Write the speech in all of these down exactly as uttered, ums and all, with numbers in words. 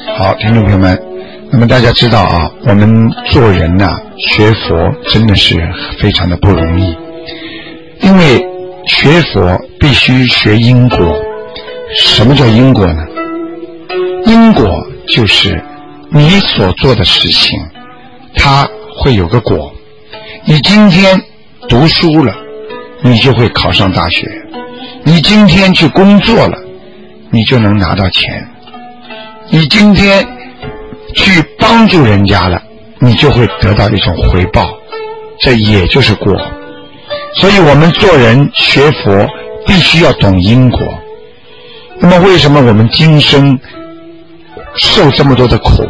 好，听众朋友们，那么大家知道啊，我们做人呐、啊，学佛真的是非常的不容易，因为学佛必须学因果。什么叫因果呢？因果就是你所做的事情，它会有个果。你今天读书了，你就会考上大学；你今天去工作了，你就能拿到钱；你今天去帮助人家了，你就会得到一种回报，这也就是果。所以我们做人学佛必须要懂因果。那么为什么我们今生受这么多的苦？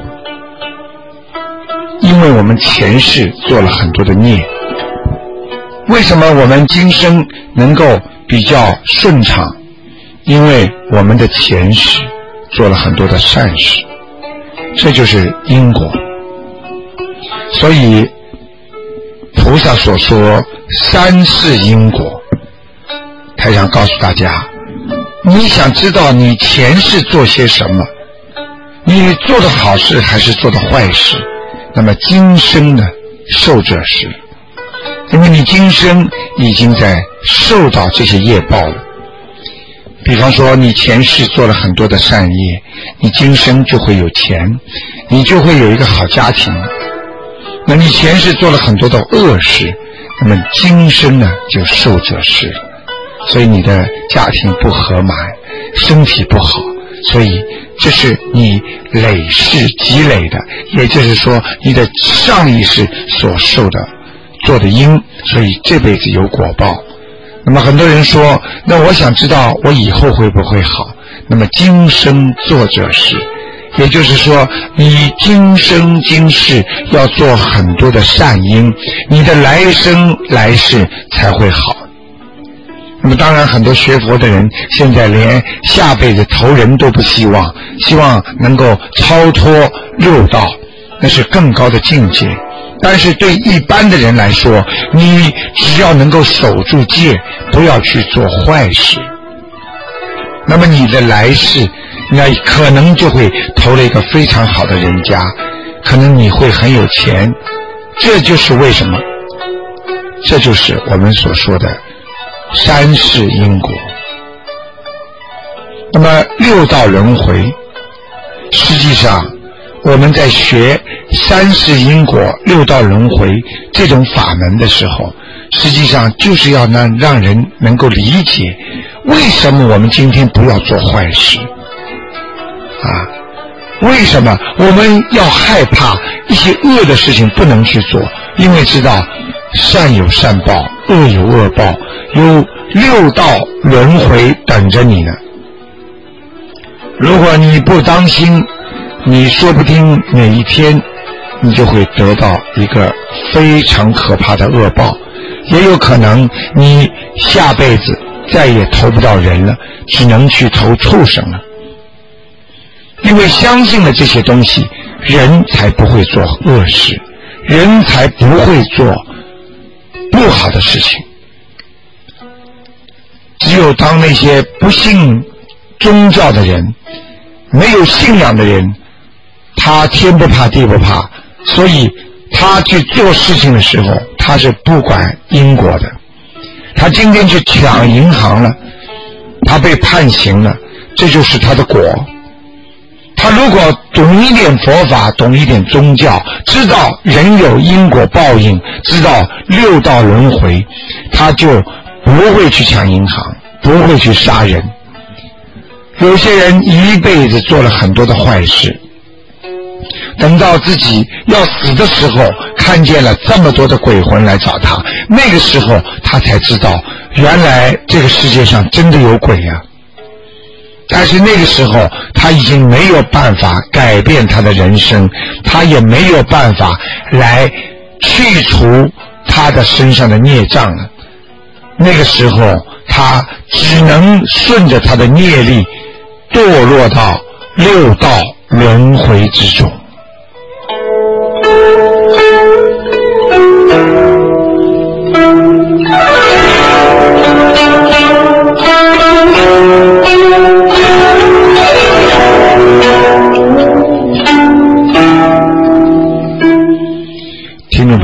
因为我们前世做了很多的孽。为什么我们今生能够比较顺畅？因为我们的前世做了很多的善事，这就是因果。所以菩萨所说三世因果，台长告诉大家，你想知道你前世做些什么，你做的好事还是做的坏事，那么今生呢，受者是，因为你今生已经在受到这些业报了。比方说你前世做了很多的善业，你今生就会有钱，你就会有一个好家庭。那你前世做了很多的恶事，那么今生呢就受者是，所以你的家庭不和满，身体不好，所以这是你累世积累的，也就是说你的上一世所受的做的因，所以这辈子有果报。那么很多人说，那我想知道我以后会不会好，那么今生做者是，也就是说你今生今世要做很多的善因，你的来生来世才会好。那么当然很多学佛的人现在连下辈子投人都不希望，希望能够超脱六道，那是更高的境界。但是对一般的人来说，你只要能够守住戒，不要去做坏事，那么你的来世那可能就会投了一个非常好的人家，可能你会很有钱。这就是为什么，这就是我们所说的三世因果。那么六道轮回，实际上我们在学三世因果六道轮回这种法门的时候，实际上就是要让让人能够理解为什么我们今天不要做坏事啊？为什么我们要害怕一些恶的事情不能去做？因为知道善有善报，恶有恶报，有六道轮回等着你呢。如果你不当心，你说不定哪一天你就会得到一个非常可怕的恶报，也有可能你下辈子再也投不到人了，只能去投畜生了。因为相信了这些东西，人才不会做恶事，人才不会做不好的事情。只有当那些不信宗教的人，没有信仰的人，他天不怕地不怕，所以他去做事情的时候，他是不管因果的。他今天去抢银行了，他被判刑了，这就是他的果。他如果懂一点佛法，懂一点宗教，知道人有因果报应，知道六道轮回，他就不会去抢银行，不会去杀人。有些人一辈子做了很多的坏事，等到自己要死的时候，看见了这么多的鬼魂来找他，那个时候他才知道原来这个世界上真的有鬼呀、啊。但是那个时候他已经没有办法改变他的人生，他也没有办法来去除他的身上的孽障了。那个时候他只能顺着他的业力堕落到六道轮回之中。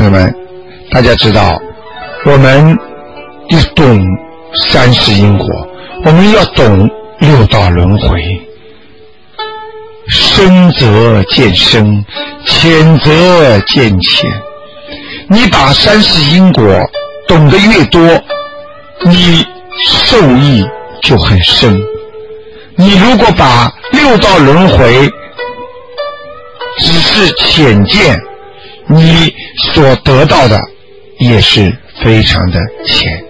朋友们，大家知道，我们要懂三世因果，我们要懂六道轮回。深则见深，浅则见浅。你把三世因果懂得越多，你受益就很深。你如果把六道轮回只是浅见，你所得到的也是非常的浅。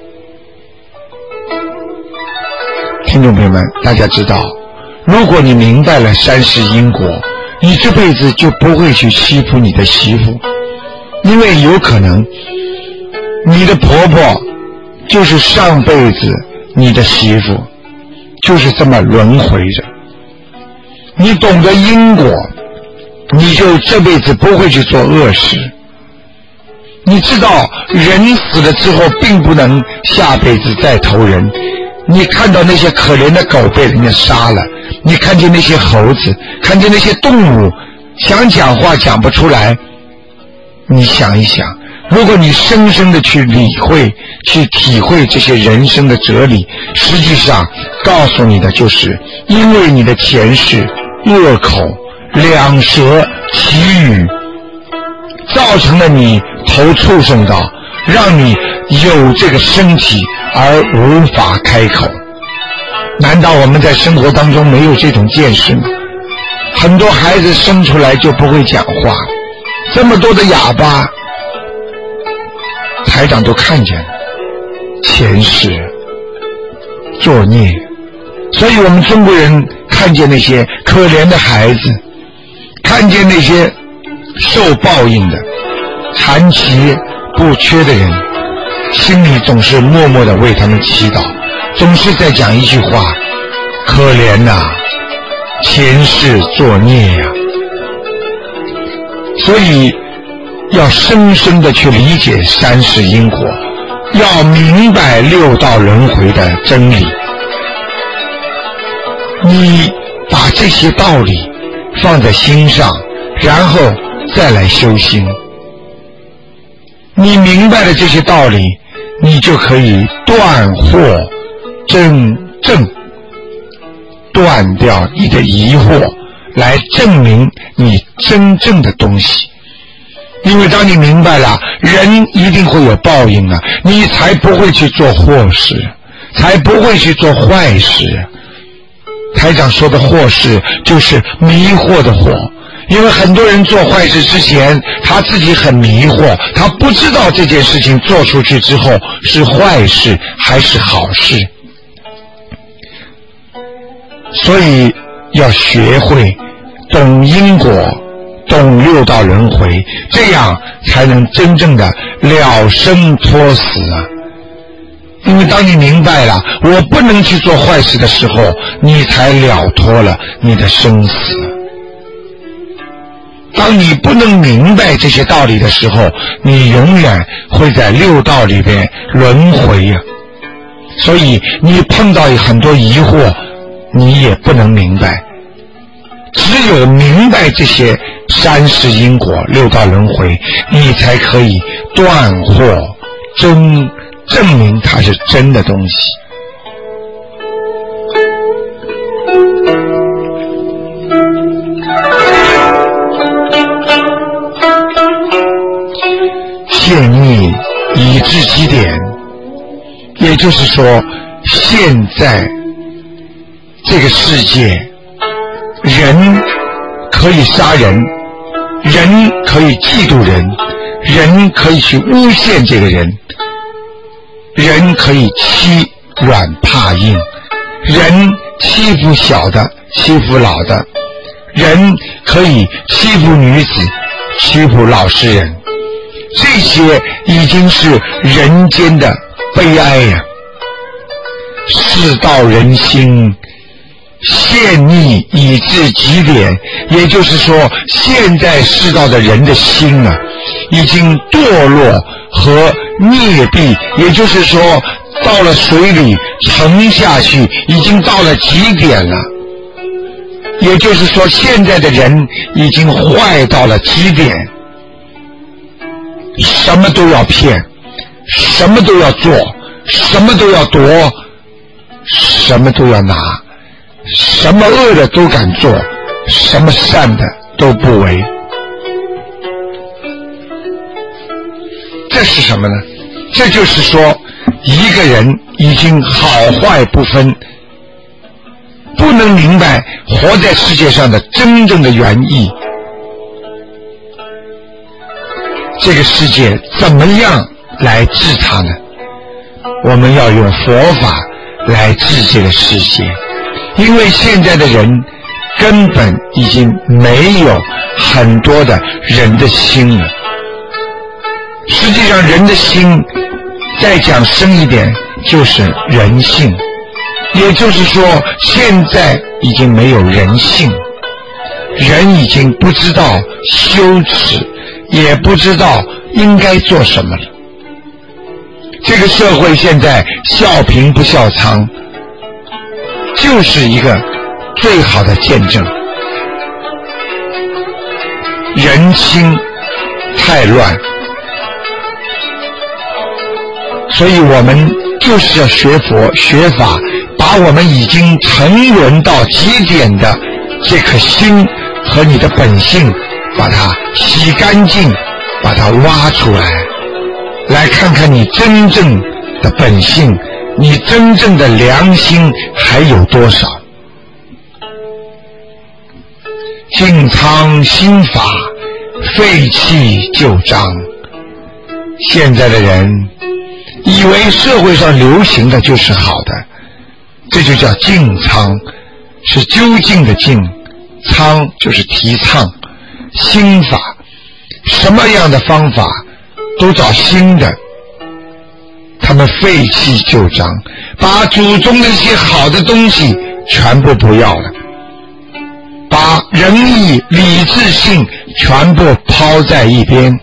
听众朋友们，大家知道，如果你明白了三世因果，你这辈子就不会去欺负你的媳妇，因为有可能你的婆婆就是上辈子你的媳妇，就是这么轮回着。你懂得因果，你就这辈子不会去做恶事。你知道人死了之后并不能下辈子再投人，你看到那些可怜的狗被人家杀了，你看见那些猴子，看见那些动物想讲话讲不出来，你想一想，如果你深深的去理会去体会这些人生的哲理，实际上告诉你的就是因为你的前世恶口两舌绮语造成了你投畜生道，让你有这个身体而无法开口。难道我们在生活当中没有这种见识吗？很多孩子生出来就不会讲话，这么多的哑巴，台长都看见了，前世作孽。所以我们中国人看见那些可怜的孩子，看见那些受报应的残疾不缺的人，心里总是默默地为他们祈祷，总是在讲一句话：可怜呐、啊，前世作孽呀、啊。所以要深深地去理解三世因果，要明白六道轮回的真理。你把这些道理放在心上，然后再来修心。你明白了这些道理，你就可以断惑真正，断掉你的疑惑，来证明你真正的东西。因为当你明白了人一定会有报应啊，你才不会去做祸事，才不会去做坏事。台长说的祸事就是迷惑的惑，因为很多人做坏事之前他自己很迷惑，他不知道这件事情做出去之后是坏事还是好事。所以要学会懂因果，懂六道轮回，这样才能真正的了生脱死啊。因为当你明白了我不能去做坏事的时候，你才了脱了你的生死。当你不能明白这些道理的时候，你永远会在六道里边轮回呀、啊。所以你碰到很多疑惑，你也不能明白。只有明白这些三世因果、六道轮回，你才可以断惑真，证明它是真的东西。现逆已至极点，也就是说，现在这个世界，人可以杀人，人可以嫉妒人，人可以去诬陷这个人，人可以欺软怕硬，人欺负小的，欺负老的，人可以欺负女子，欺负老实人。这些已经是人间的悲哀呀、啊！世道人心陷逆已至极点，也就是说，现在世道的人的心啊，已经堕落和孽蔽，也就是说，到了水里沉下去，已经到了极点了。也就是说，现在的人已经坏到了极点。 什么都要骗，什么都要做，什么都要夺，什么都要拿，什么恶的都敢做，什么善的都不为。这是什么呢？这就是说一个人已经好坏不分，不能明白活在世界上的真正的原意。这个世界怎么样来治它呢？我们要用佛法来治这个世界，因为现在的人根本已经没有很多的人的心了。实际上人的心再讲深一点就是人性，也就是说现在已经没有人性，人已经不知道羞耻，也不知道应该做什么了。这个社会现在笑贫不笑娼，就是一个最好的见证。人心太乱，所以我们就是要学佛学法，把我们已经沉沦到极点的这颗心和你的本性把它洗干净，把它挖出来，来看看你真正的本性，你真正的良心还有多少。净仓心法，废弃旧章。现在的人以为社会上流行的就是好的，这就叫净仓，是究竟的净，仓就是提倡新法，什么样的方法都找新的。他们废弃旧章，把祖宗的一些好的东西全部不要了，把仁义理智性全部抛在一边。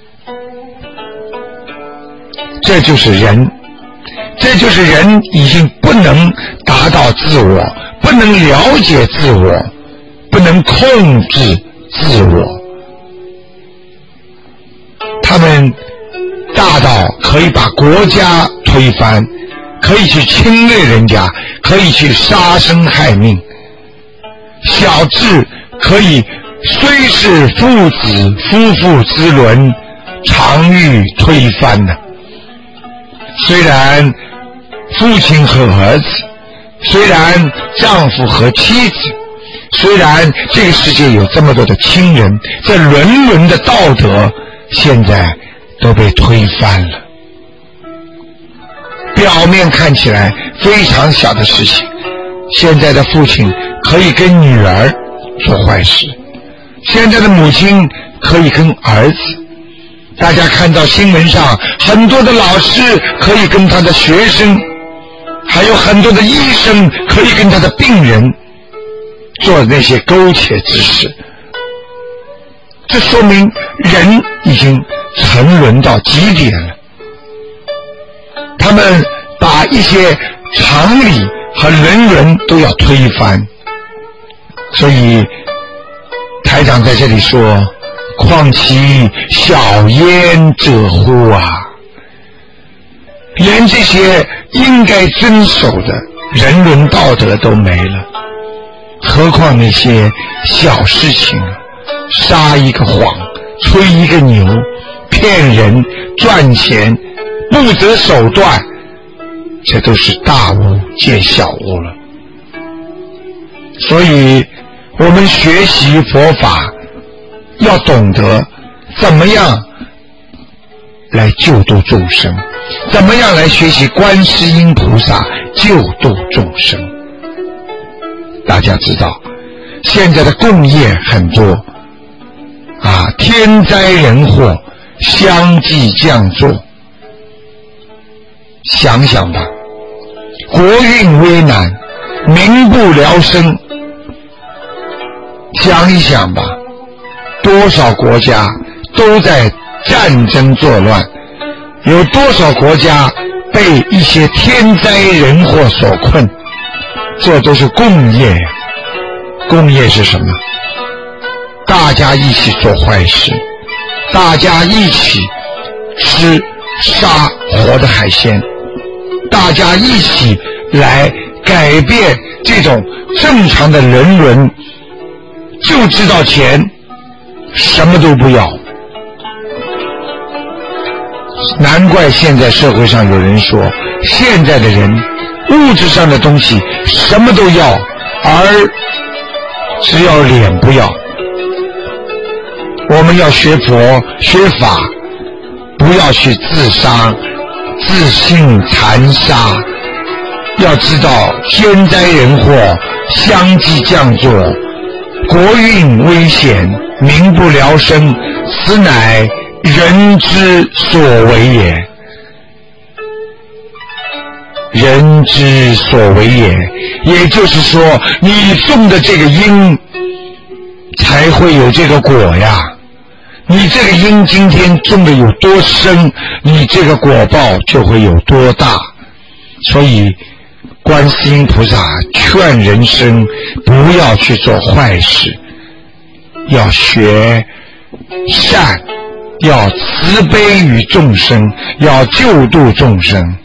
这就是人，这就是人已经不能达到自我，不能了解自我，不能控制自我。他们大到可以把国家推翻，可以去侵略人家，可以去杀生害命；小至可以虽是父子夫妇之伦，常欲推翻呢。虽然父亲和儿子，虽然丈夫和妻子，虽然这个世界有这么多的亲人，这伦伦的道德现在都被推翻了。表面看起来非常小的事情，现在的父亲可以跟女儿做坏事，现在的母亲可以跟儿子，大家看到新闻上很多的老师可以跟他的学生，还有很多的医生可以跟他的病人做那些苟且之事。这说明人已经沉沦到极点了，他们把一些常理和人伦都要推翻。所以台长在这里说，况其小焉者乎啊，连这些应该遵守的人伦道德都没了，何况那些小事情啊，撒一个谎，吹一个牛，骗人赚钱，不择手段，这都是大巫见小巫了。所以我们学习佛法要懂得怎么样来救度众生，怎么样来学习观世音菩萨救度众生。大家知道现在的共业很多啊，天灾人祸相继降作，想想吧，国运危难，民不聊生，想一想吧，多少国家都在战争作乱，有多少国家被一些天灾人祸所困，这都是共业呀。共业是什么？大家一起做坏事，大家一起吃杀活的海鲜，大家一起来改变这种正常的人伦，就知道钱，什么都不要。难怪现在社会上有人说，现在的人物质上的东西什么都要，而只要脸不要。我们要学佛学法，不要去自杀自信残杀，要知道天灾人祸相继降作，国运危险，民不聊生，此乃人之所为也，人之所为也。也就是说，你种的这个因才会有这个果呀，你这个因今天种的有多深，你这个果报就会有多大。所以观世音菩萨劝人生不要去做坏事，要学善，要慈悲于众生，要救度众生。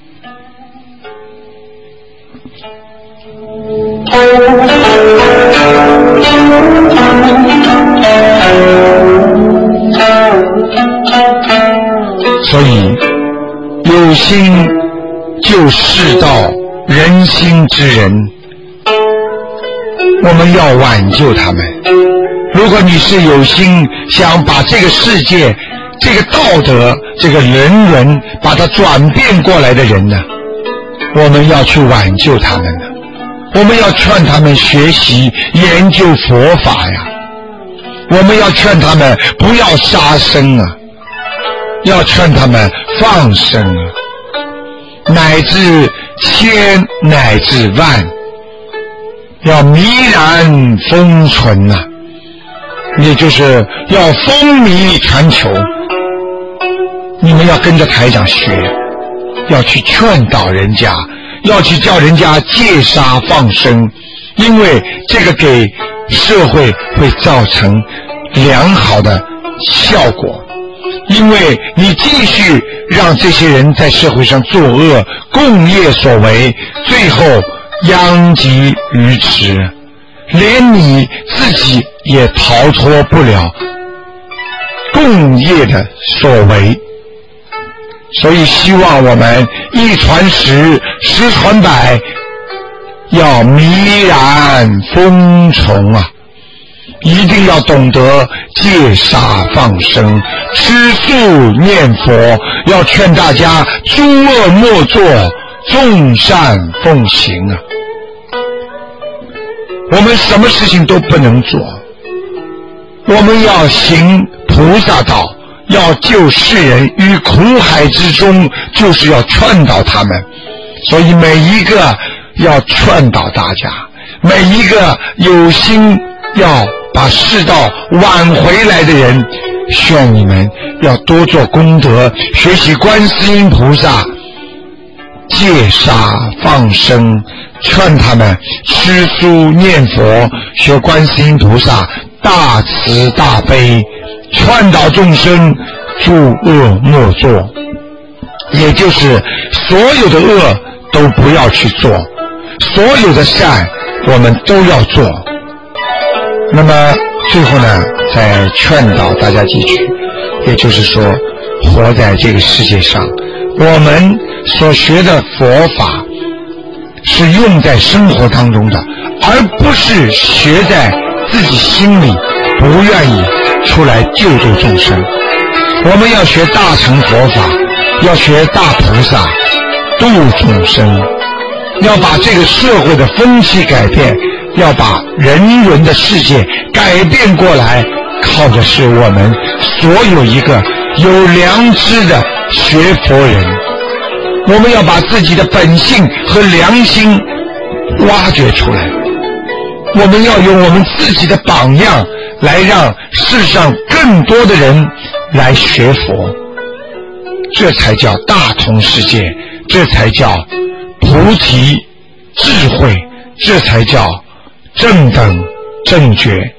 所以有心救世道人心之人，我们要挽救他们。如果你是有心想把这个世界这个道德这个人伦把它转变过来的人呢，我们要去挽救他们呢，我们要劝他们学习研究佛法呀，我们要劝他们不要杀生啊，要劝他们放生啊，乃至千乃至万，要弥然风存啊，也就是要风靡全球。你们要跟着台长学，要去劝导人家，要去叫人家戒杀放生，因为这个给社会会造成良好的效果。因为你继续让这些人在社会上作恶，共业所为，最后殃及鱼池，连你自己也逃脱不了共业的所为。所以希望我们一传十，十传百，要弥然风从啊，一定要懂得戒杀放生，吃素念佛，要劝大家诸恶莫作，众善奉行啊。我们什么事情都不能做，我们要行菩萨道，要救世人于苦海之中，就是要劝导他们。所以每一个要劝导大家，每一个有心要把世道挽回来的人，劝你们要多做功德，学习观世音菩萨戒杀放生，劝他们吃素念佛，学观世音菩萨大慈大悲，劝导众生诸恶莫作，也就是所有的恶都不要去做，所有的善我们都要做。那么最后呢，再劝导大家几句，也就是说，活在这个世界上，我们所学的佛法是用在生活当中的，而不是学在自己心里，不愿意出来救助众生。我们要学大乘佛法，要学大菩萨，度众生，要把这个社会的风气改变，要把人伦的世界改变过来，靠的是我们所有一个有良知的学佛人。我们要把自己的本性和良心挖掘出来，我们要用我们自己的榜样来让世上更多的人来学佛，这才叫大同世界，这才叫菩提智慧，这才叫正等正觉。